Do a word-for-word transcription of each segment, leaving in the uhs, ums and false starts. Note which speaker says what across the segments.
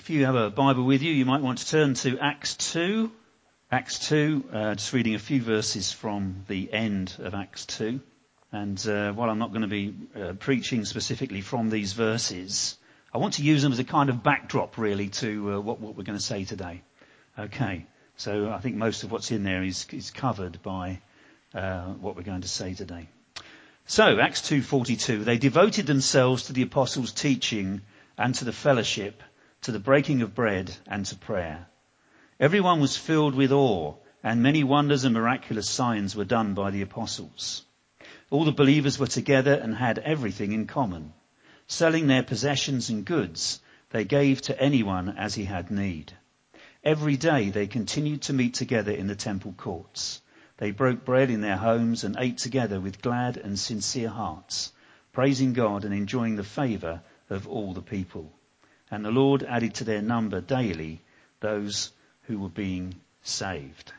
Speaker 1: If you have a Bible with you, you might want to turn to Acts two. Acts two, uh, just reading a few verses from the end of Acts two. And uh, while I'm not going to be uh, preaching specifically from these verses, I want to use them as a kind of backdrop, really, to uh, what, what we're going to say today. Okay, so I think most of what's in there is, is covered by uh, what we're going to say today. So, Acts two forty-two, they devoted themselves to the apostles' teaching and to the fellowship, to the breaking of bread and to prayer. Everyone was filled with awe, and many wonders and miraculous signs were done by the apostles. All the believers were together and had everything in common. Selling their possessions and goods, they gave to anyone as he had need. Every day they continued to meet together in the temple courts. They broke bread in their homes and ate together with glad and sincere hearts, praising God and enjoying the favour of all the people. And the Lord added to their number daily those who were being saved.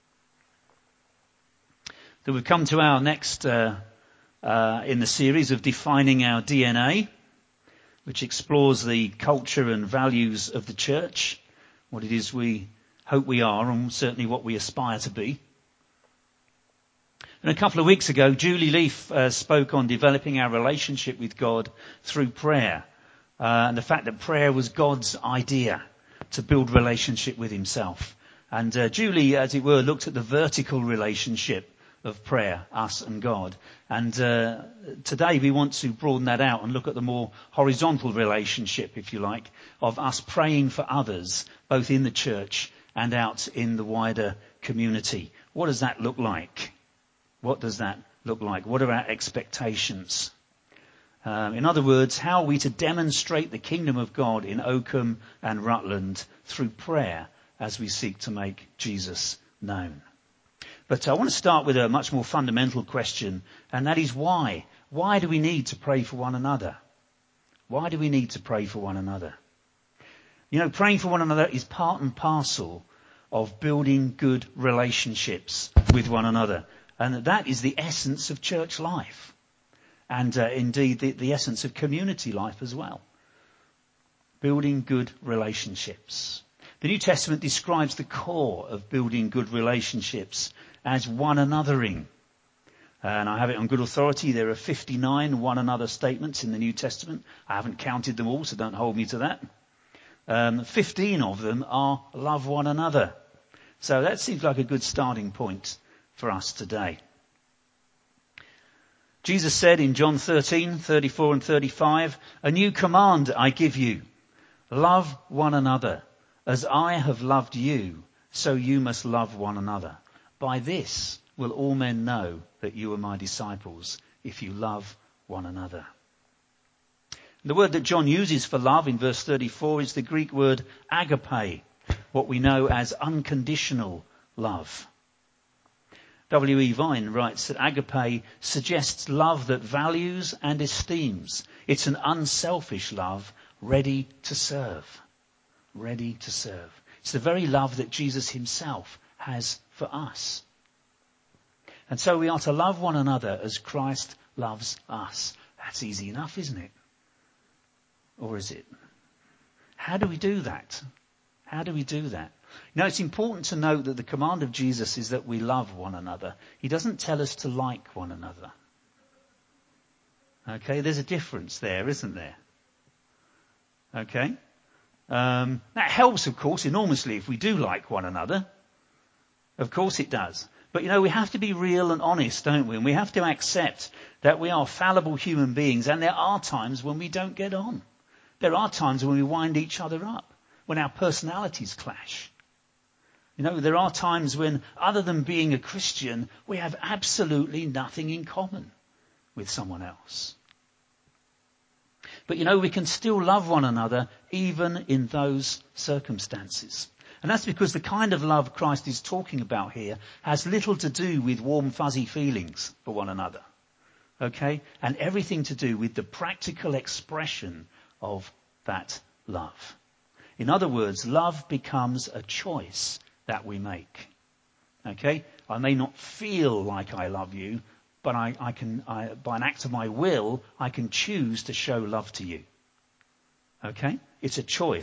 Speaker 1: So we've come to our next uh, uh, in the series of defining our D N A, which explores the culture and values of the church, what it is we hope we are and certainly what we aspire to be. And a couple of weeks ago, Julie Leaf uh, spoke on developing our relationship with God through prayer. Uh, and the fact that prayer was God's idea to build relationship with himself. And uh, Julie, as it were, looked at the vertical relationship of prayer, us and God. And uh, today we want to broaden that out and look at the more horizontal relationship, if you like, of us praying for others, both in the church and out in the wider community. What does that look like? What does that look like? What are our expectations? Um, in other words, how are we to demonstrate the kingdom of God in Oakham and Rutland through prayer as we seek to make Jesus known? But I want to start with a much more fundamental question, and that is why? Why do we need to pray for one another? Why do we need to pray for one another? You know, praying for one another is part and parcel of building good relationships with one another. And that is the essence of church life. And uh, indeed the, the essence of community life as well. Building good relationships. The New Testament describes the core of building good relationships as one anothering. And I have it on good authority. There are fifty-nine one another statements in the New Testament. I haven't counted them all, so don't hold me to that. Um, fifteen of them are love one another. So that seems like a good starting point for us today. Jesus said in John thirteen, thirty-four and thirty-five, "A new command I give you. Love one another. As I have loved you, so you must love one another. By this will all men know that you are my disciples, if you love one another." The word that John uses for love in verse thirty-four is the Greek word agape, what we know as unconditional love. W E Vine writes that agape suggests love that values and esteems. It's an unselfish love, ready to serve. Ready to serve. It's the very love that Jesus himself has for us. And so we are to love one another as Christ loves us. That's easy enough, isn't it? Or is it? How do we do that? How do we do that? Now, it's important to note that the command of Jesus is that we love one another. He doesn't tell us to like one another. Okay, there's a difference there, isn't there? Okay. Um, that helps, of course, enormously if we do like one another. Of course it does. But, you know, we have to be real and honest, don't we? And we have to accept that we are fallible human beings, and there are times when we don't get on. There are times when we wind each other up, when our personalities clash. You know, there are times when, other than being a Christian, we have absolutely nothing in common with someone else. But, you know, we can still love one another even in those circumstances. And that's because the kind of love Christ is talking about here has little to do with warm, fuzzy feelings for one another. Okay? And everything to do with the practical expression of that love. In other words, love becomes a choice that we make. Okay? I may not feel like I love you, but I, I can, I, by an act of my will, I can choose to show love to you. Okay? It's a choice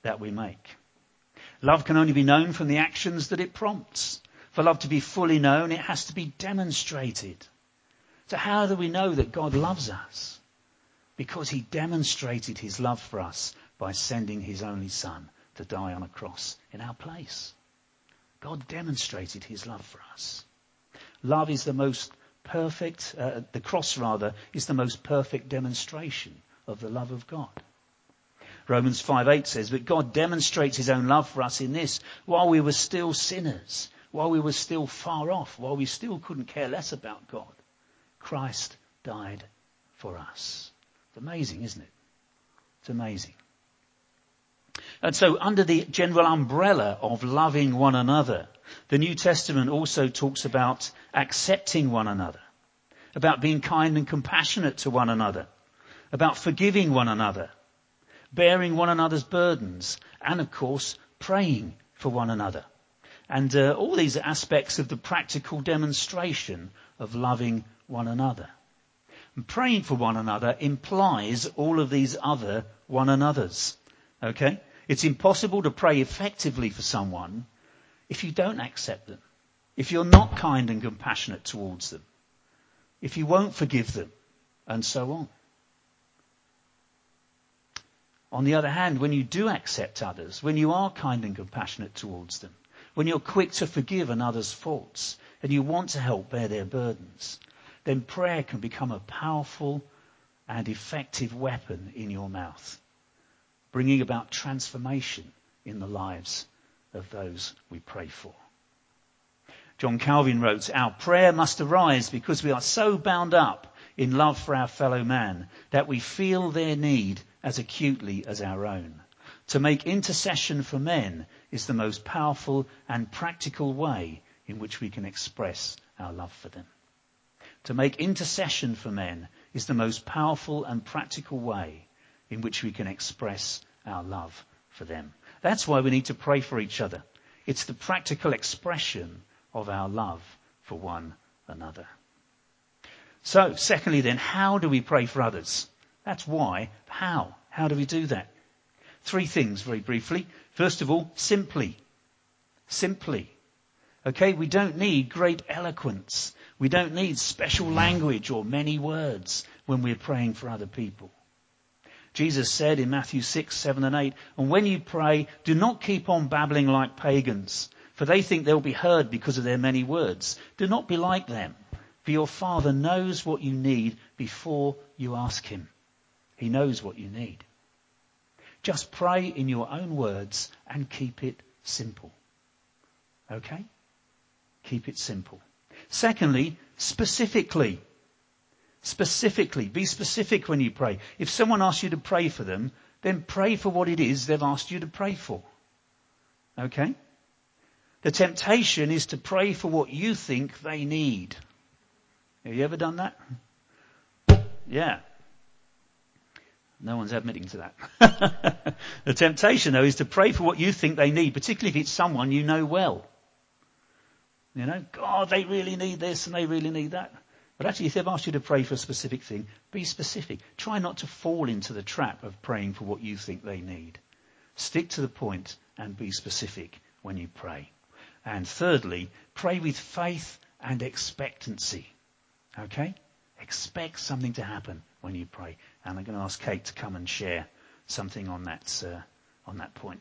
Speaker 1: that we make. Love can only be known from the actions that it prompts. For love to be fully known, it has to be demonstrated. So how do we know that God loves us? Because he demonstrated his love for us by sending his only son to die on a cross in our place. God demonstrated his love for us. Love is the most perfect, uh, the cross rather, is the most perfect demonstration of the love of God. Romans five eight says, but God demonstrates his own love for us in this, while we were still sinners, while we were still far off, while we still couldn't care less about God, Christ died for us. It's amazing, isn't it? It's amazing. And so under the general umbrella of loving one another, the New Testament also talks about accepting one another, about being kind and compassionate to one another, about forgiving one another, bearing one another's burdens, and of course, praying for one another. And uh, all these are aspects of the practical demonstration of loving one another. And praying for one another implies all of these other one another's. Okay? It's impossible to pray effectively for someone if you don't accept them, if you're not kind and compassionate towards them, if you won't forgive them, and so on. On the other hand, when you do accept others, when you are kind and compassionate towards them, when you're quick to forgive another's faults, and you want to help bear their burdens, then prayer can become a powerful and effective weapon in your mouth, bringing about transformation in the lives of those we pray for. John Calvin wrote, our prayer must arise because we are so bound up in love for our fellow man that we feel their need as acutely as our own. To make intercession for men is the most powerful and practical way in which we can express our love for them. To make intercession for men is the most powerful and practical way in which we can express our love for them. That's why we need to pray for each other. It's the practical expression of our love for one another. So, secondly then, how do we pray for others? That's why. How? How do we do that? Three things very briefly. First of all, simply. Simply. Okay, we don't need great eloquence. We don't need special language or many words when we're praying for other people. Jesus said in Matthew six, seven and eight, and when you pray, do not keep on babbling like pagans, for they think they'll be heard because of their many words. Do not be like them, for your Father knows what you need before you ask him. He knows what you need. Just pray in your own words and keep it simple. Okay? Keep it simple. Secondly, specifically. Specifically. Be specific when you pray. If someone asks you to pray for them, then pray for what it is they've asked you to pray for. Okay? The temptation is to pray for what you think they need. Have you ever done that? Yeah. No one's admitting to that. The temptation, though, is to pray for what you think they need, particularly if it's someone you know well. You know, God, they really need this and they really need that. But actually, if they've asked you to pray for a specific thing, be specific. Try not to fall into the trap of praying for what you think they need. Stick to the point and be specific when you pray. And thirdly, pray with faith and expectancy. Okay? Expect something to happen when you pray. And I'm going to ask Kate to come and share something on that, uh, on that point.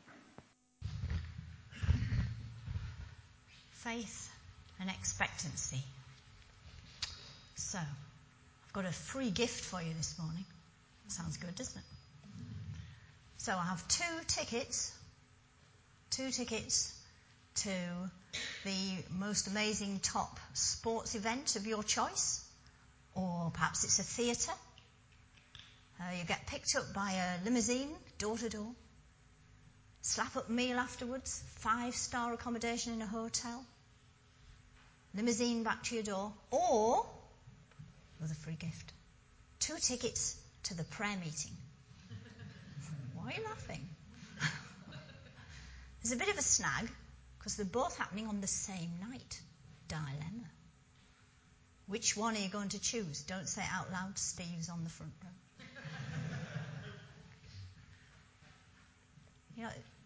Speaker 2: Faith and expectancy. So, I've got a free gift for you this morning. Sounds good, doesn't it? So I have two tickets, two tickets to the most amazing top sports event of your choice, or perhaps it's a theatre. Uh, you get picked up by a limousine, door to door, slap up meal afterwards, five-star accommodation in a hotel, limousine back to your door, or with a free gift, two tickets to the prayer meeting. Why are you laughing? There's a bit of a snag, because they're both happening on the same night. Dilemma. Which one are you going to choose? Don't say it out loud. Steve's on the front row. You know,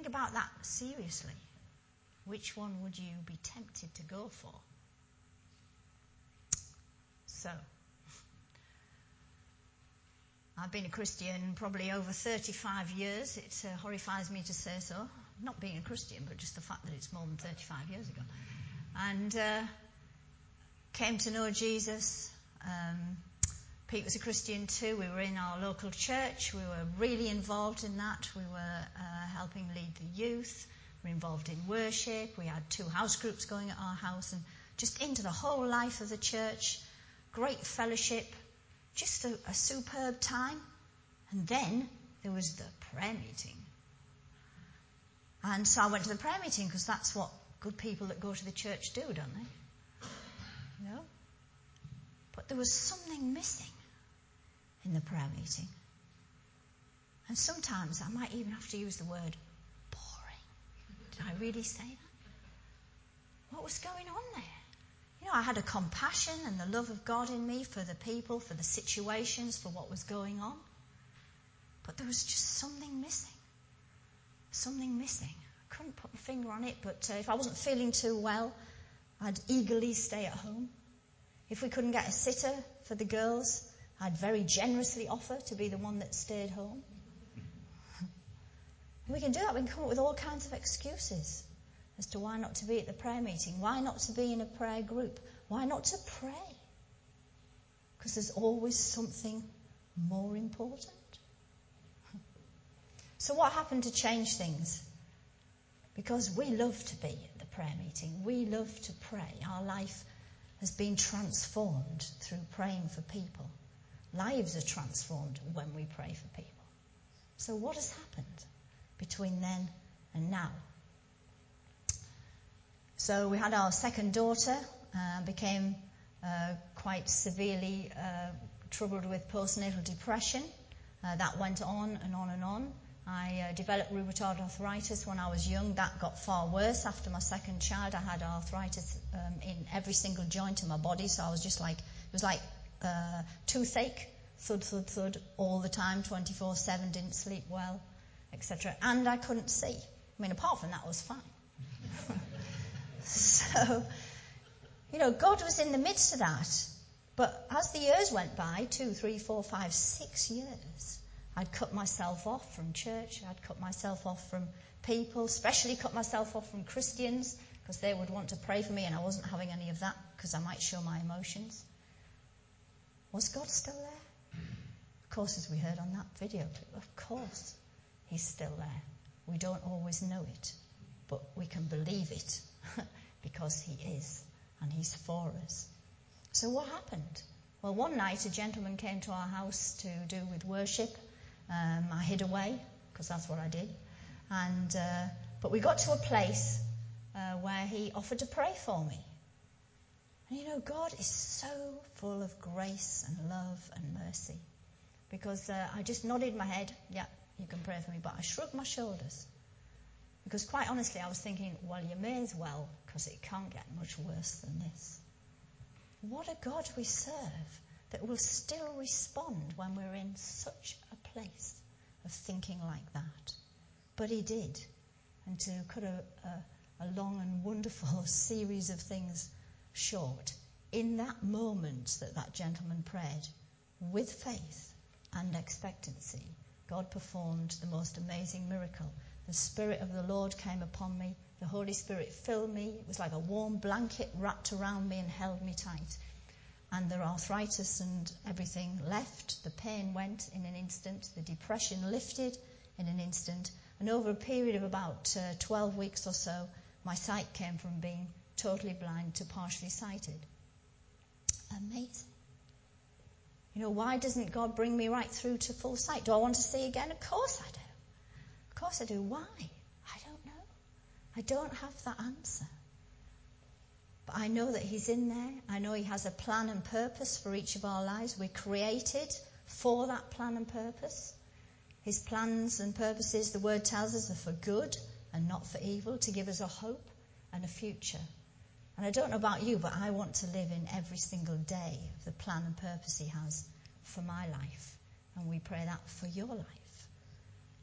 Speaker 2: about that seriously. Which one would you be tempted to go for? So, I've been a Christian probably over thirty-five years. It uh, horrifies me to say so. Not being a Christian, but just the fact that it's more than thirty-five years ago. And uh, came to know Jesus. Um, Pete was a Christian too. We were in our local church. We were really involved in that. We were uh, helping lead the youth. We were involved in worship. We had two house groups going at our house, and just into the whole life of the church. Great fellowship. Just a, a superb time. And then there was the prayer meeting. And so I went to the prayer meeting because that's what good people that go to the church do, don't they? You know? But there was something missing in the prayer meeting. And sometimes I might even have to use the word boring. Did I really say that? What was going on there? You know, I had a compassion and the love of God in me for the people, for the situations, for what was going on. But there was just something missing. Something missing. I couldn't put my finger on it, but uh, if I wasn't feeling too well, I'd eagerly stay at home. If we couldn't get a sitter for the girls, I'd very generously offer to be the one that stayed home. We can do that. We can come up with all kinds of excuses as to why not to be at the prayer meeting, why not to be in a prayer group, why not to pray. Because there's always something more important. So what happened to change things? Because we love to be at the prayer meeting. We love to pray. Our life has been transformed through praying for people. Lives are transformed when we pray for people. So what has happened between then and now? So we had our second daughter, uh, became uh, quite severely uh, troubled with postnatal depression. Uh, that went on and on and on. I uh, developed rheumatoid arthritis when I was young. That got far worse after my second child. I had arthritis um, in every single joint in my body, so I was just like, it was like uh, toothache, thud, thud, thud, all the time, twenty-four seven, didn't sleep well, et cetera. And I couldn't see. I mean, apart from that, I was fine. So, you know, God was in the midst of that. But as the years went by, two, three, four, five, six years, I'd cut myself off from church. I'd cut myself off from people, especially cut myself off from Christians, because they would want to pray for me, and I wasn't having any of that because I might show my emotions. Was God still there? Of course, as we heard on that video clip, of course, He's still there. We don't always know it, but we can believe it because He is, and He's for us. So what happened? Well, one night a gentleman came to our house to do with worship. Um, I hid away, because that's what I did. And uh, but we got to a place uh, where he offered to pray for me. And you know, God is so full of grace and love and mercy. Because uh, I just nodded my head, yeah, you can pray for me, but I shrugged my shoulders. Because quite honestly, I was thinking, well, you may as well, because it can't get much worse than this. What a God we serve that will still respond when we're in such a place of thinking like that. But He did. And to cut a, a, a long and wonderful series of things short, in that moment that that gentleman prayed, with faith and expectancy, God performed the most amazing miracle. The Spirit of the Lord came upon me. The Holy Spirit filled me. It was like a warm blanket wrapped around me and held me tight. And the arthritis and everything left. The pain went in an instant. The depression lifted in an instant. And over a period of about uh, twelve weeks or so, my sight came from being totally blind to partially sighted. Amazing. You know, why doesn't God bring me right through to full sight? Do I want to see again? Of course I do. Of course I do. Why? I don't know. I don't have that answer. But I know that He's in there. I know He has a plan and purpose for each of our lives. We're created for that plan and purpose. His plans and purposes, the Word tells us, are for good and not for evil, to give us a hope and a future. And I don't know about you, but I want to live in every single day of the plan and purpose He has for my life. And we pray that for your life.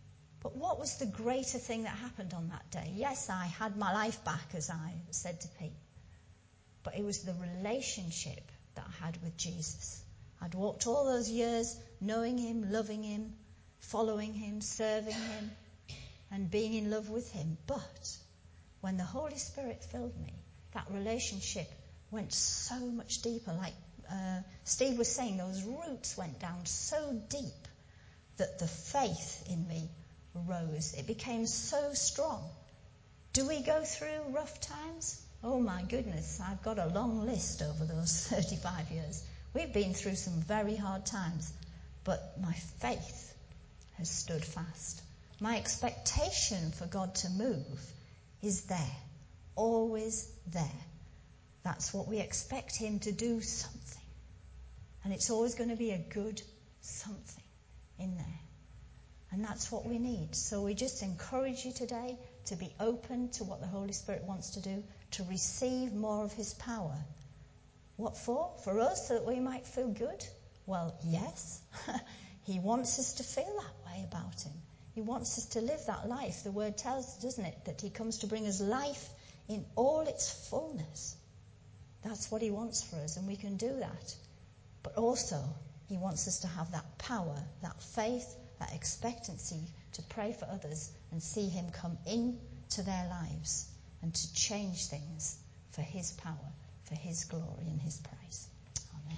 Speaker 2: But what was the greater thing that happened on that day? Yes, I had my life back, as I said to Pete. But it was the relationship that I had with Jesus. I'd walked all those years knowing him, loving him, following him, serving him, and being in love with him. But when the Holy Spirit filled me, that relationship went so much deeper. Like uh, Steve was saying, those roots went down so deep that the faith in me rose. It became so strong. Do we go through rough times? Oh my goodness, I've got a long list over those thirty-five years. We've been through some very hard times, but my faith has stood fast. My expectation for God to move is there, always there. That's what we expect him to do, something. And it's always going to be a good something in there. And that's what we need. So we just encourage you today to be open to what the Holy Spirit wants to do, to receive more of his power. What for? For us, so that we might feel good? Well, yes. He wants us to feel that way about him. He wants us to live that life. The word tells us, doesn't it, that he comes to bring us life in all its fullness. That's what he wants for us, and we can do that. But also, he wants us to have that power, that faith, that expectancy to pray for others and see him come into their lives and to change things for his power, for his glory and his praise. Amen.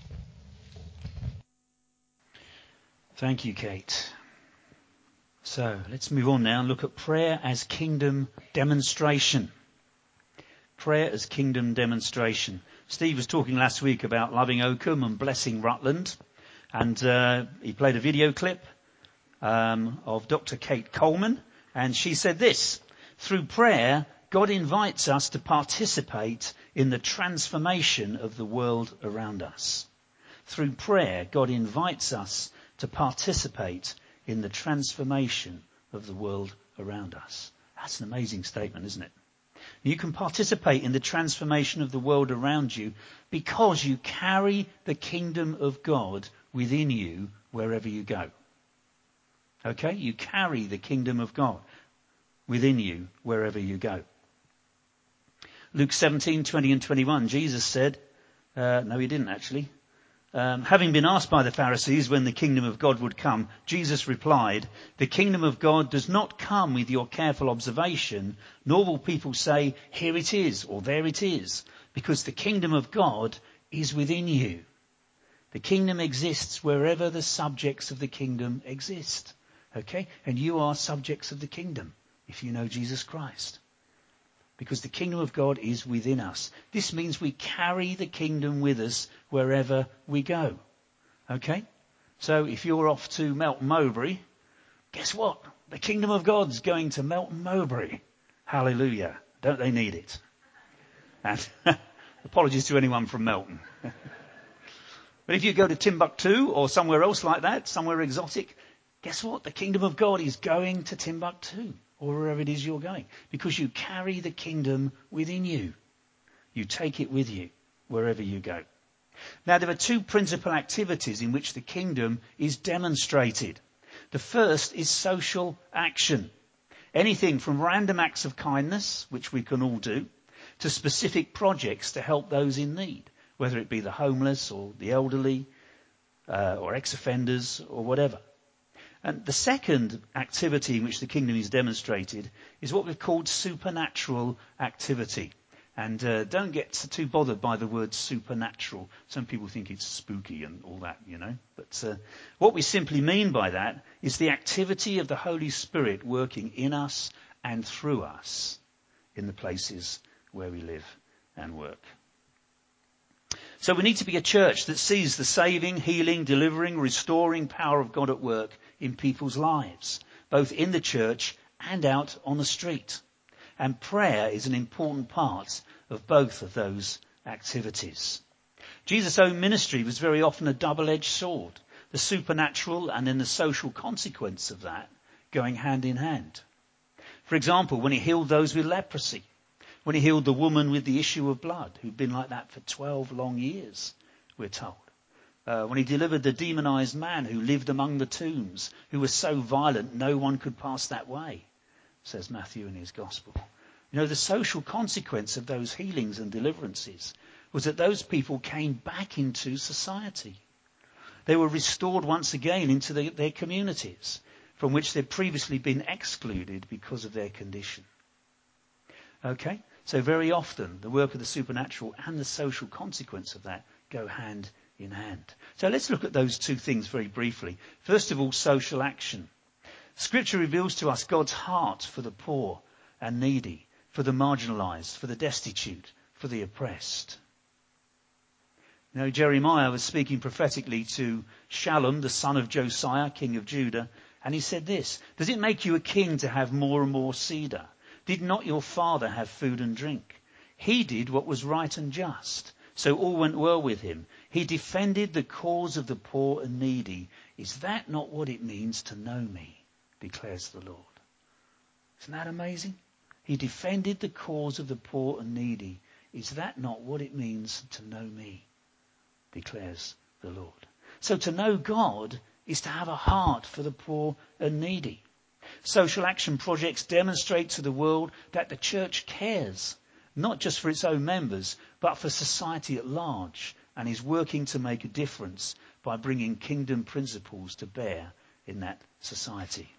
Speaker 1: Thank you, Kate. So let's move on now and look at prayer as kingdom demonstration. Prayer as kingdom demonstration. Steve was talking last week about loving Oakham and blessing Rutland, and uh, he played a video clip um, of Doctor Kate Coleman, and she said this: through prayer, God invites us to participate in the transformation of the world around us. Through prayer, God invites us to participate in the transformation of the world around us. That's an amazing statement, isn't it? You can participate in the transformation of the world around you because you carry the kingdom of God within you wherever you go. Okay? You carry the kingdom of God within you wherever you go. Luke seventeen, twenty and twenty-one, Jesus said, uh, no, he didn't actually. Um, having been asked by the Pharisees when the kingdom of God would come, Jesus replied, the kingdom of God does not come with your careful observation, nor will people say, here it is, or there it is, because the kingdom of God is within you. The kingdom exists wherever the subjects of the kingdom exist. Okay? And you are subjects of the kingdom if you know Jesus Christ. Because the kingdom of God is within us. This means we carry the kingdom with us wherever we go. Okay? So if you're off to Melton Mowbray, guess what? The kingdom of God's going to Melton Mowbray. Hallelujah. Don't they need it? And apologies to anyone from Melton. But if you go to Timbuktu or somewhere else like that, somewhere exotic, guess what? The kingdom of God is going to Timbuktu. Or wherever it is you're going. Because you carry the kingdom within you. You take it with you wherever you go. Now there are two principal activities in which the kingdom is demonstrated. The first is social action. Anything from random acts of kindness, which we can all do, to specific projects to help those in need. Whether it be the homeless or the elderly uh, or ex-offenders or whatever. And the second activity in which the kingdom is demonstrated is what we've called supernatural activity. And uh, don't get too bothered by the word supernatural. Some people think it's spooky and all that, you know. But uh, what we simply mean by that is the activity of the Holy Spirit working in us and through us in the places where we live and work. So we need to be a church that sees the saving, healing, delivering, restoring power of God at work in people's lives, both in the church and out on the street. And prayer is an important part of both of those activities. Jesus' own ministry was very often a double-edged sword, the supernatural and then the social consequence of that going hand in hand. For example, when he healed those with leprosy, when he healed the woman with the issue of blood, who'd been like that for twelve long years, we're told. Uh, when he delivered the demonized man who lived among the tombs, who was so violent no one could pass that way, says Matthew in his gospel. You know, the social consequence of those healings and deliverances was that those people came back into society. They were restored once again into the, their communities from which they'd previously been excluded because of their condition. Okay? So very often the work of the supernatural and the social consequence of that go hand in hand. So let's look at those two things very briefly. First of all, social action. Scripture reveals to us God's heart for the poor and needy, for the marginalized, for the destitute, for the oppressed. You know, Jeremiah was speaking prophetically to Shallum, the son of Josiah, king of Judah, and he said this, "Does it make you a king to have more and more cedar? Did not your father have food and drink? He did what was right and just, so all went well with him. He defended the cause of the poor and needy. Is that not what it means to know me?" declares the Lord. Isn't that amazing? He defended the cause of the poor and needy. Is that not what it means to know me? Declares the Lord. So to know God is to have a heart for the poor and needy. Social action projects demonstrate to the world that the church cares, not just for its own members, but for society at large, and is working to make a difference by bringing kingdom principles to bear in that society.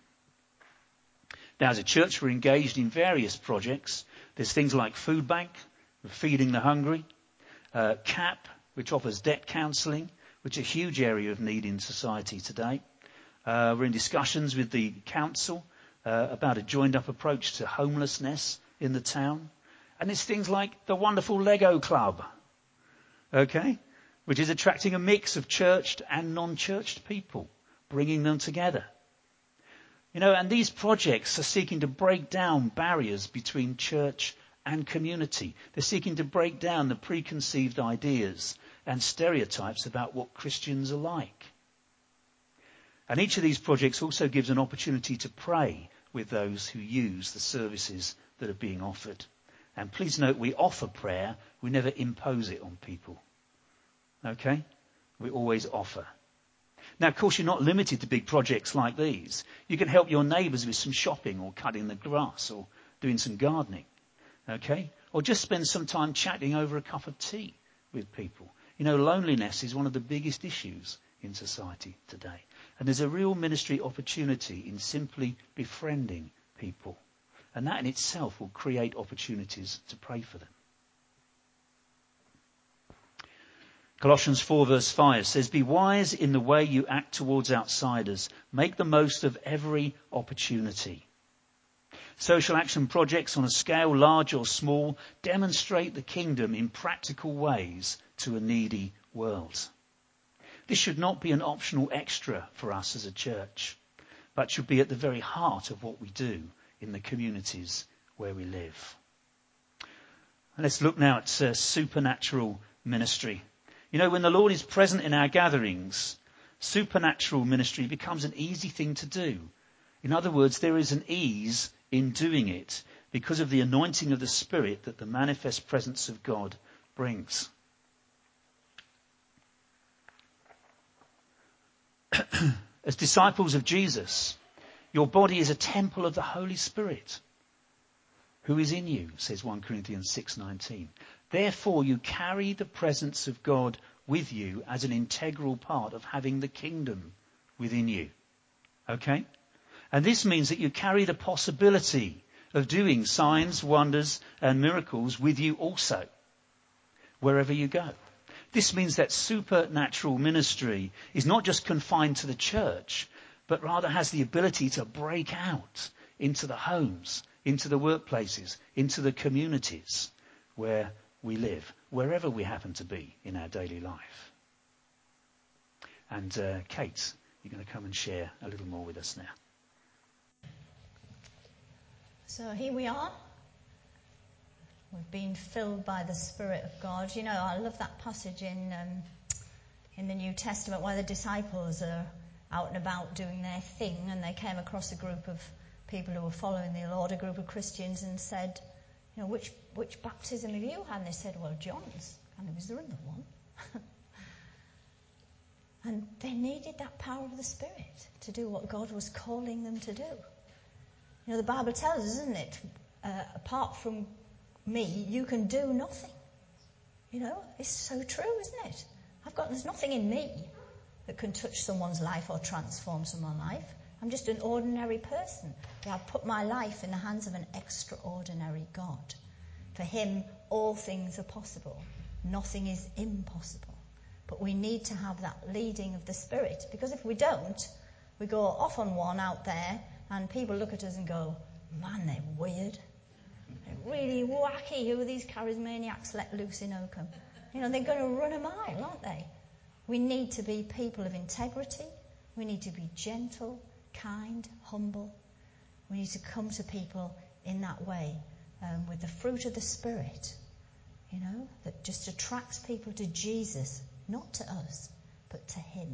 Speaker 1: Now, as a church, we're engaged in various projects. There's things like Food Bank, Feeding the Hungry, uh, C A P, which offers debt counselling, which is a huge area of need in society today. Uh, we're in discussions with the council uh, about a joined-up approach to homelessness in the town. And there's things like the wonderful Lego Club, okay, which is attracting a mix of churched and non-churched people, bringing them together. You know, and these projects are seeking to break down barriers between church and community. They're seeking to break down the preconceived ideas and stereotypes about what Christians are like. And each of these projects also gives an opportunity to pray with those who use the services that are being offered. And please note, we offer prayer. We never impose it on people. Okay? We always offer. Now, of course, you're not limited to big projects like these. You can help your neighbours with some shopping or cutting the grass or doing some gardening. Okay? Or just spend some time chatting over a cup of tea with people. You know, loneliness is one of the biggest issues in society today. And there's a real ministry opportunity in simply befriending people. And that in itself will create opportunities to pray for them. Colossians four verse five says, "Be wise in the way you act towards outsiders. Make the most of every opportunity." Social action projects on a scale large or small demonstrate the kingdom in practical ways to a needy world. This should not be an optional extra for us as a church, but should be at the very heart of what we do in the communities where we live. And let's look now at uh, supernatural ministry. You know, when the Lord is present in our gatherings, supernatural ministry becomes an easy thing to do. In other words, there is an ease in doing it because of the anointing of the Spirit that the manifest presence of God brings. As disciples of Jesus, your body is a temple of the Holy Spirit who is in you, says First Corinthians six nineteen. Therefore, you carry the presence of God with you as an integral part of having the kingdom within you. Okay? And this means that you carry the possibility of doing signs, wonders, and miracles with you also, wherever you go. This means that supernatural ministry is not just confined to the church, but rather has the ability to break out into the homes, into the workplaces, into the communities where we live, wherever we happen to be in our daily life. And uh, Kate, you're going to come and share a little more with us now.
Speaker 2: So here we are. We've been filled by the Spirit of God. You know, I love that passage in um, in the New Testament where the disciples are out and about doing their thing, and they came across a group of people who were following the Lord, a group of Christians, and said, you know, which which baptism have you had? And they said, well, John's. And he was the other one. And they needed that power of the Spirit to do what God was calling them to do. You know, the Bible tells us, doesn't it? Uh, apart from me, you can do nothing. You know, it's so true, isn't it? I've got, there's nothing in me that can touch someone's life or transform someone's life. I'm just an ordinary person. But I've put my life in the hands of an extraordinary God. For him, all things are possible. Nothing is impossible. But we need to have that leading of the Spirit. Because if we don't, we go off on one out there and people look at us and go, man, they're weird. They're really wacky. Who are these charismaniacs let loose in Oakham? You know, they're going to run a mile, aren't they? We need to be people of integrity. We need to be gentle, kind, humble. We need to come to people in that way um, with the fruit of the Spirit, you know, that just attracts people to Jesus, not to us, but to him.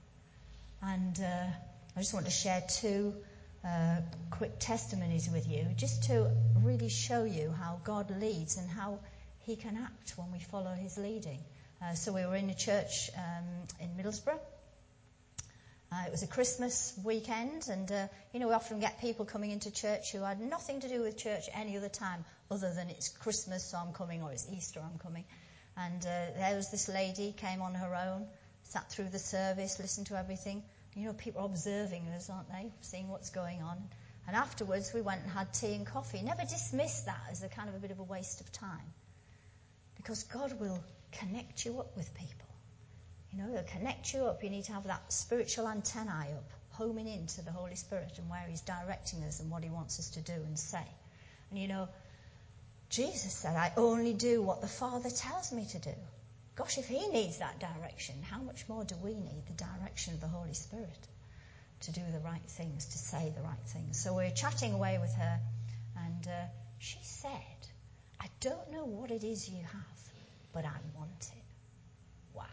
Speaker 2: And uh, I just want to share two uh, quick testimonies with you, just to really show you how God leads and how he can act when we follow his leading. Uh, so we were in a church um, in Middlesbrough. Uh, it was a Christmas weekend, and uh, you know, we often get people coming into church who had nothing to do with church any other time other than it's Christmas, so I'm coming, or it's Easter, I'm coming. And uh, there was this lady, came on her own, sat through the service, listened to everything. You know, people are observing us, aren't they? Seeing what's going on. And afterwards, we went and had tea and coffee. Never dismiss that as a kind of a bit of a waste of time. Because God will connect you up with people. You know, he'll connect you up. You need to have that spiritual antennae up, homing into the Holy Spirit and where he's directing us and what he wants us to do and say. And you know, Jesus said, I only do what the Father tells me to do. Gosh, if he needs that direction, how much more do we need the direction of the Holy Spirit to do the right things, to say the right things? So we're chatting away with her, and uh, she said, I don't know what it is you have, but I want it. Wow.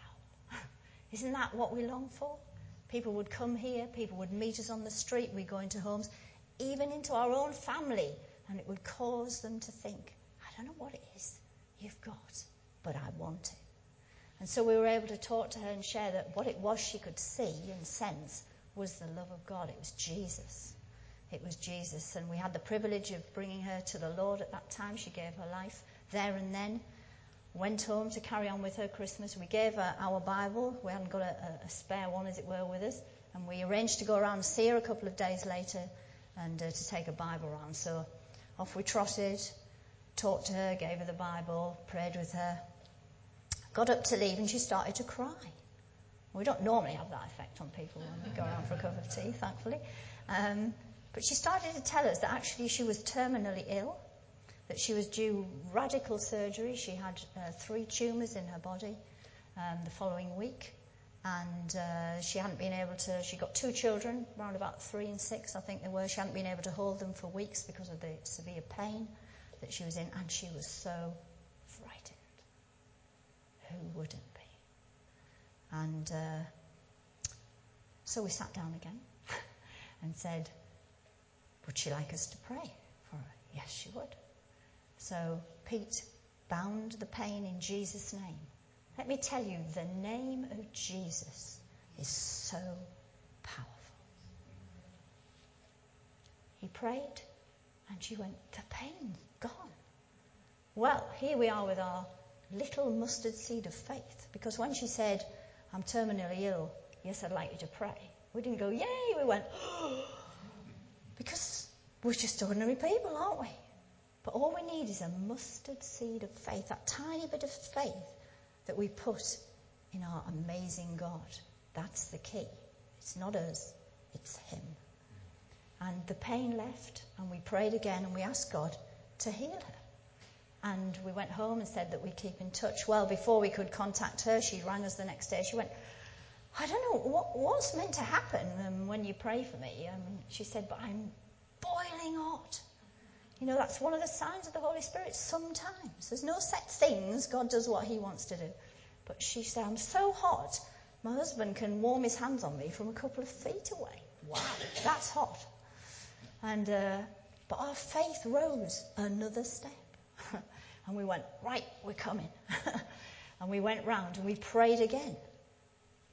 Speaker 2: Isn't that what we long for? People would come here, people would meet us on the street, we'd go into homes, even into our own family, and it would cause them to think, I don't know what it is you've got, but I want it. And so we were able to talk to her and share that what it was she could see and sense was the love of God. It was Jesus. It was Jesus. And we had the privilege of bringing her to the Lord at that time. She gave her life there and then. Went home to carry on with her Christmas. We gave her our Bible. We hadn't got a, a spare one, as it were, with us. And we arranged to go around and see her a couple of days later and uh, to take a Bible round. So off we trotted, talked to her, gave her the Bible, prayed with her. Got up to leave and she started to cry. We don't normally have that effect on people when we go around for a cup of tea, thankfully. Um, but she started to tell us that actually she was terminally ill, that she was due radical surgery. She had uh, three tumours in her body um, the following week. And uh, she hadn't been able to, she got two children, around about three and six, I think they were. She hadn't been able to hold them for weeks because of the severe pain that she was in. And she was so frightened. Who wouldn't be? And uh, so we sat down again and said, would she like us to pray for her? Yes, she would. So Pete bound the pain in Jesus' name. Let me tell you, the name of Jesus is so powerful. He prayed and she went, the pain's gone. Well, here we are with our little mustard seed of faith. Because when she said, I'm terminally ill, yes, I'd like you to pray, we didn't go, yay, we went, oh, because we're just ordinary people, aren't we? But all we need is a mustard seed of faith, that tiny bit of faith that we put in our amazing God. That's the key. It's not us, it's him. And the pain left, and we prayed again, and we asked God to heal her. And we went home and said that we keep in touch. Well, before we could contact her, she rang us the next day. She went, I don't know, what, what's meant to happen um, when you pray for me? Um, she said, but I'm boiling hot. You know, that's one of the signs of the Holy Spirit sometimes. There's no set things. God does what he wants to do. But she said, I'm so hot, my husband can warm his hands on me from a couple of feet away. Wow, that's hot. And uh, but our faith rose another step. And we went, right, we're coming. And we went round and we prayed again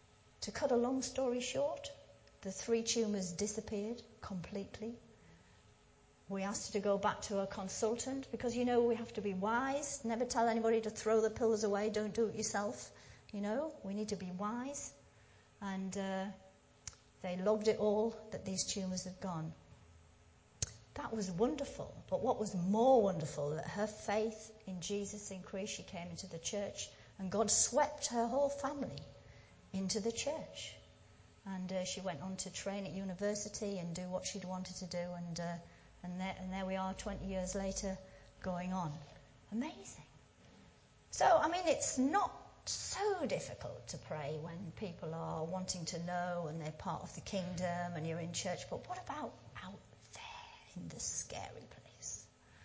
Speaker 2: to cut a long story short, the three tumours disappeared completely. We asked her to go back to a consultant because, you know, we have to be wise. Never tell anybody to throw the pills away. Don't do it yourself. You know, we need to be wise. And uh, they logged it all that these tumours had gone. That was wonderful. But what was more wonderful, that her faith in Jesus increased. She came into the church and God swept her whole family into the church. And uh, she went on to train at university and do what she'd wanted to do. And... Uh, And there, and there we are twenty years later going on. Amazing. So, I mean, it's not so difficult to pray when people are wanting to know and they're part of the kingdom and you're in church. But what about out there in the scary place?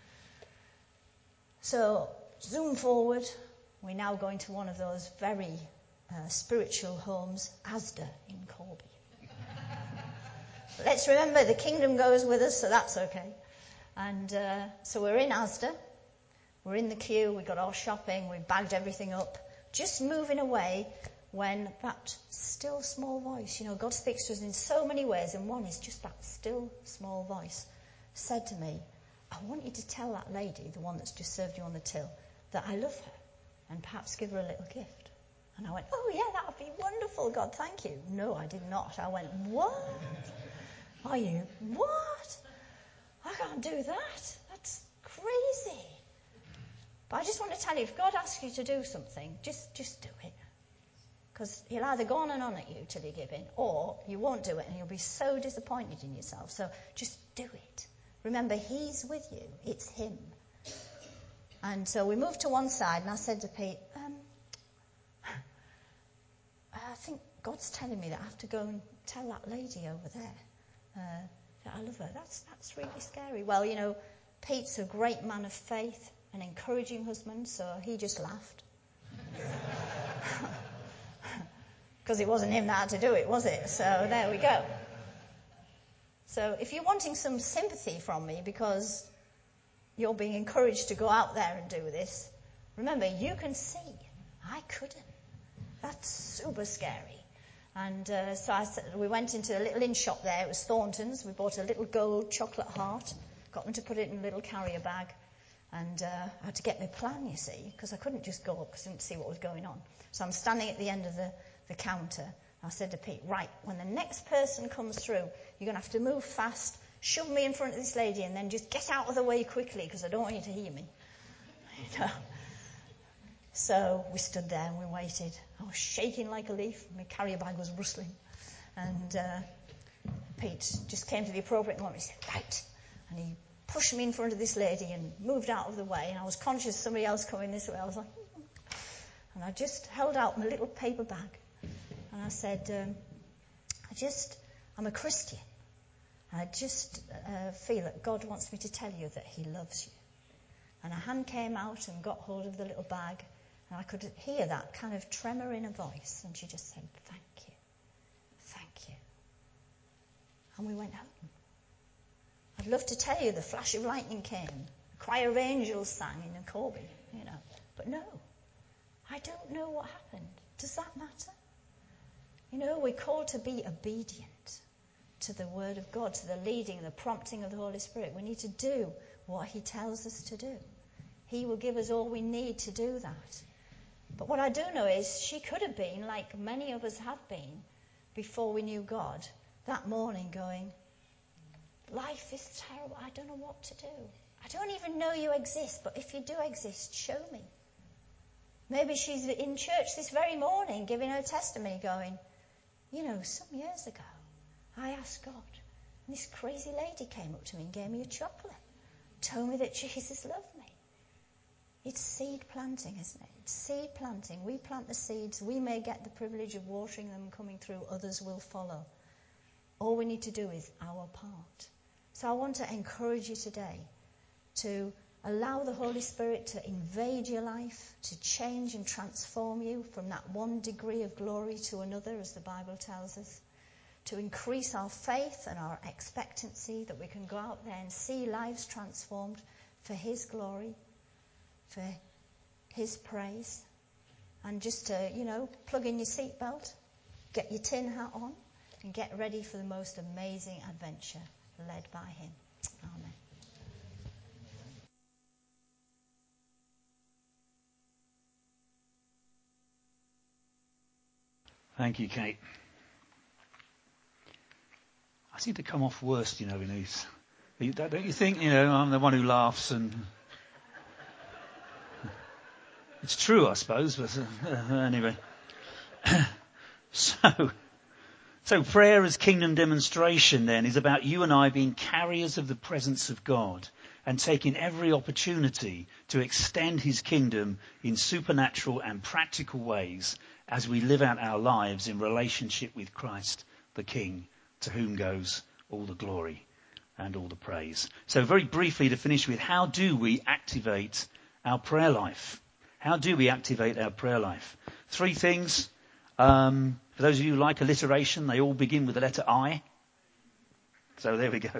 Speaker 2: So, zoom forward. We're now going to one of those very uh, spiritual homes, Asda in Corby. Let's remember the kingdom goes with us, so that's okay. And uh, so we're in Asda. We're in the queue. We got our shopping. We bagged everything up. Just moving away when that still small voice, you know, God speaks to us in so many ways, and one is just that still small voice, said to me, I want you to tell that lady, the one that's just served you on the till, that I love her and perhaps give her a little gift. And I went, oh yeah, that would be wonderful, God, thank you. No, I did not. I went, what? Are you? What? I can't do that. That's crazy. But I just want to tell you, if God asks you to do something, just, just do it. Because he'll either go on and on at you till you give in, or you won't do it and you'll be so disappointed in yourself. So just do it. Remember, he's with you. It's him. And so we moved to one side and I said to Pete, um, I think God's telling me that I have to go and tell that lady over there. Uh, I love her. That's that's really scary. Well, you know, Pete's a great man of faith, an encouraging husband, so he just laughed. Because it wasn't him that had to do it, was it? So there we go. So if you're wanting some sympathy from me because you're being encouraged to go out there and do this, remember, you can see. I couldn't. That's super scary. And uh, so I, we went into a little inn shop there. It was Thornton's. We bought a little gold chocolate heart, got them to put it in a little carrier bag. And uh, I had to get my plan, you see, because I couldn't just go up because I didn't see what was going on. So I'm standing at the end of the, the counter. I said to Pete, right, when the next person comes through, you're going to have to move fast, shove me in front of this lady, and then just get out of the way quickly because I don't want you to hear me. You know? So we stood there and we waited. I was shaking like a leaf. My carrier bag was rustling. And uh, Pete just came to the appropriate moment. He said, right. And he pushed me in front of this lady and moved out of the way. And I was conscious of somebody else coming this way. I was like, mm. And I just held out my little paper bag. And I said, um, I just, I'm a Christian. And I just uh, feel that God wants me to tell you that he loves you. And a hand came out and got hold of the little bag. And I could hear that kind of tremor in her voice. And she just said, thank you. Thank you. And we went home. I'd love to tell you the flash of lightning came. A choir of angels sang in a Corby, you know. But no, I don't know what happened. Does that matter? You know, we're called to be obedient to the word of God, to the leading, the prompting of the Holy Spirit. We need to do what he tells us to do. He will give us all we need to do that. But what I do know is she could have been, like many of us have been, before we knew God, that morning going, life is terrible. I don't know what to do. I don't even know you exist, but if you do exist, show me. Maybe she's in church this very morning giving her testimony going, you know, some years ago, I asked God, and this crazy lady came up to me and gave me a chocolate, told me that Jesus loved me. It's seed planting, isn't it? It's seed planting. We plant the seeds. We may get the privilege of watering them coming through. Others will follow. All we need to do is our part. So I want to encourage you today to allow the Holy Spirit to invade your life, to change and transform you from that one degree of glory to another, as the Bible tells us, to increase our faith and our expectancy that we can go out there and see lives transformed for his glory, for his praise, and just to, you know, plug in your seatbelt get your tin hat on and get ready for the most amazing adventure led by him. Amen.
Speaker 1: Thank you, Kate. I seem to come off worst, you know, in these. Don't you think, you know, I'm the one who laughs and... It's true, I suppose, but uh, anyway. so, so prayer as kingdom demonstration then is about you and I being carriers of the presence of God and taking every opportunity to extend his kingdom in supernatural and practical ways as we live out our lives in relationship with Christ, the King, to whom goes all the glory and all the praise. So very briefly to finish with, how do we activate our prayer life? How do we activate our prayer life? Three things. Um, for those of you who like alliteration, they all begin with the letter I. So there we go.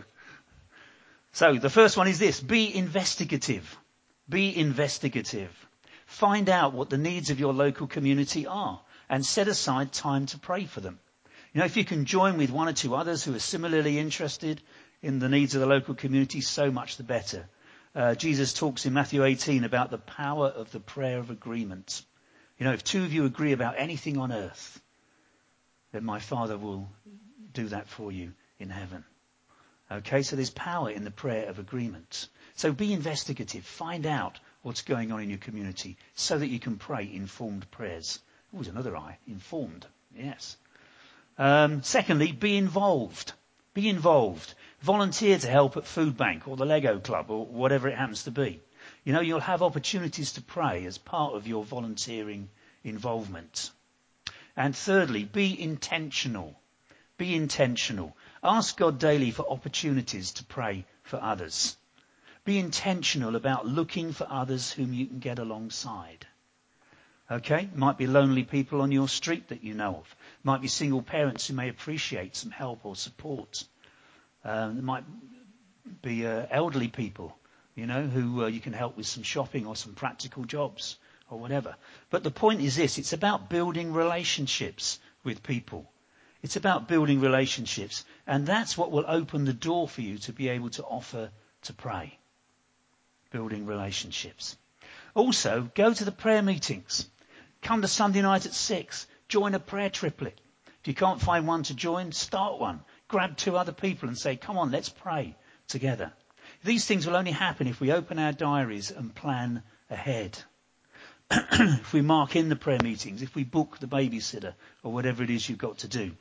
Speaker 1: So the first one is this: be investigative. Be investigative. Find out what the needs of your local community are and set aside time to pray for them. You know, if you can join with one or two others who are similarly interested in the needs of the local community, so much the better. Uh, Jesus talks in Matthew eighteen about the power of the prayer of agreement. You know, if two of you agree about anything on earth, then my Father will do that for you in heaven. Okay, so there's power in the prayer of agreement. So be investigative. Find out what's going on in your community so that you can pray informed prayers. Oh, there's another I. Informed. Yes. Um, secondly, be involved. Be involved. Volunteer to help at Food Bank or the Lego Club or whatever it happens to be. You know, you'll have opportunities to pray as part of your volunteering involvement. And thirdly, be intentional. Be intentional. Ask God daily for opportunities to pray for others. Be intentional about looking for others whom you can get alongside. Okay? Might be lonely people on your street that you know of. Might be single parents who may appreciate some help or support. Um, there might be uh, elderly people, you know, who uh, you can help with some shopping or some practical jobs or whatever. But the point is this: it's about building relationships with people. It's about building relationships, and that's what will open the door for you to be able to offer to pray. Building relationships. Also, go to the prayer meetings. Come to Sunday night at six. Join a prayer triplet. If you can't find one to join, start one. Grab two other people and say, come on, let's pray together. These things will only happen if we open our diaries and plan ahead. If we mark in the prayer meetings, if we book the babysitter or whatever it is you've got to do.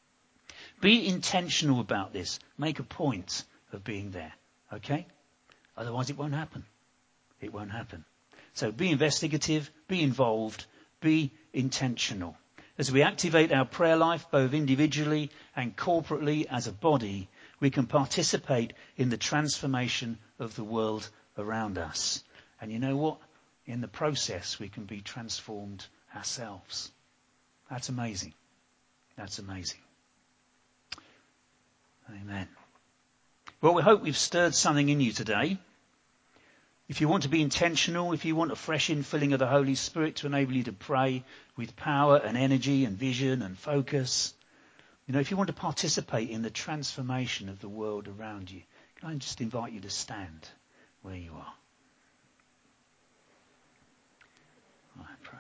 Speaker 1: Be intentional about this. Make a point of being there. Okay? Otherwise it won't happen. It won't happen. So be investigative, be involved, be intentional. As we activate our prayer life, both individually and corporately as a body, we can participate in the transformation of the world around us. And you know what? In the process, we can be transformed ourselves. That's amazing. That's amazing. Amen. Well, we hope we've stirred something in you today. If you want to be intentional, if you want a fresh infilling of the Holy Spirit to enable you to pray with power and energy and vision and focus, you know, if you want to participate in the transformation of the world around you, can I just invite you to stand where you are? I pray.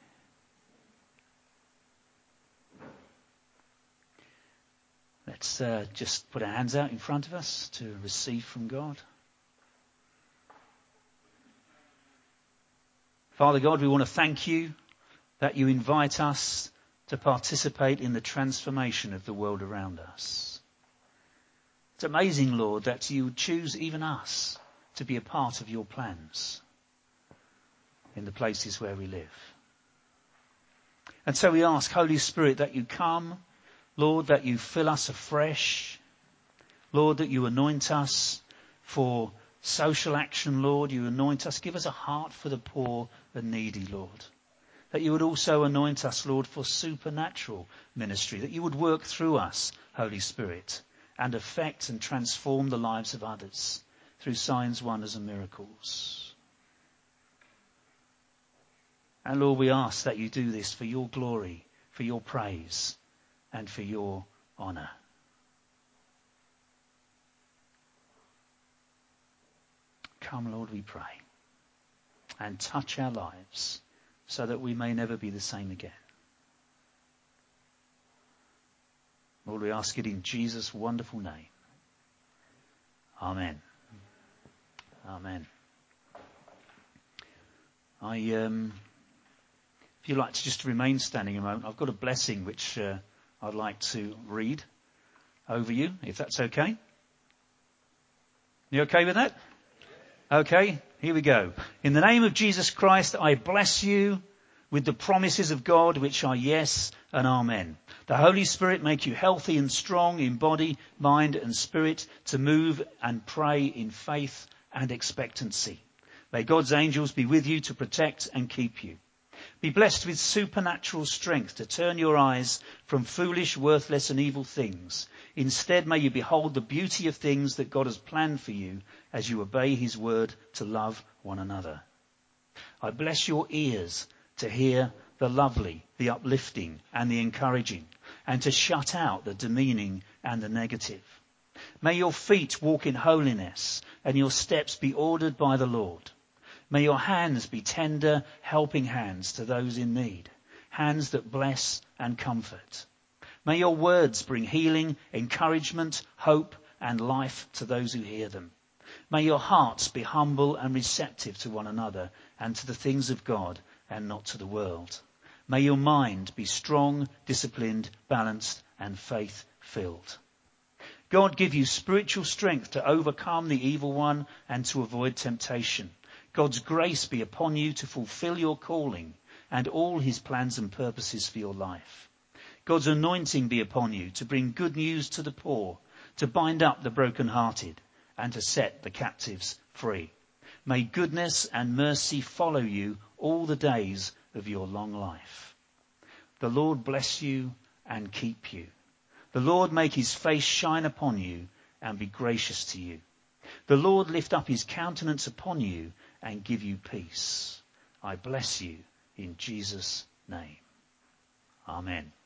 Speaker 1: Let's uh, just put our hands out in front of us to receive from God. Father God, we want to thank you that you invite us to participate in the transformation of the world around us. It's amazing, Lord, that you choose even us to be a part of your plans in the places where we live. And so we ask, Holy Spirit, that you come, Lord, that you fill us afresh. Lord, that you anoint us for social action, Lord. You anoint us. Give us a heart for the poor and needy, Lord. That you would also anoint us, Lord, for supernatural ministry. That you would work through us, Holy Spirit, and affect and transform the lives of others through signs, wonders and miracles. And Lord, we ask that you do this for your glory, for your praise, and for your honour. Come, Lord, we pray, and touch our lives so that we may never be the same again. Lord, we ask it in Jesus' wonderful name. Amen. Amen. I, um, if you'd like to just remain standing a moment, I've got a blessing which uh, I'd like to read over you, if that's okay. You okay with that? Okay, here we go. In the name of Jesus Christ, I bless you with the promises of God, which are yes and amen. The Holy Spirit make you healthy and strong in body, mind and spirit to move and pray in faith and expectancy. May God's angels be with you to protect and keep you. Be blessed with supernatural strength to turn your eyes from foolish, worthless and evil things. Instead, may you behold the beauty of things that God has planned for you as you obey his word to love one another. I bless your ears to hear the lovely, the uplifting and the encouraging, and to shut out the demeaning and the negative. May your feet walk in holiness and your steps be ordered by the Lord. May your hands be tender, helping hands to those in need, hands that bless and comfort. May your words bring healing, encouragement, hope and life to those who hear them. May your hearts be humble and receptive to one another and to the things of God and not to the world. May your mind be strong, disciplined, balanced and faith-filled. God give you spiritual strength to overcome the evil one and to avoid temptation. God's grace be upon you to fulfill your calling and all his plans and purposes for your life. God's anointing be upon you to bring good news to the poor, to bind up the brokenhearted and to set the captives free. May goodness and mercy follow you all the days of your long life. The Lord bless you and keep you. The Lord make his face shine upon you and be gracious to you. The Lord lift up his countenance upon you and give you peace. I bless you in Jesus' name. Amen.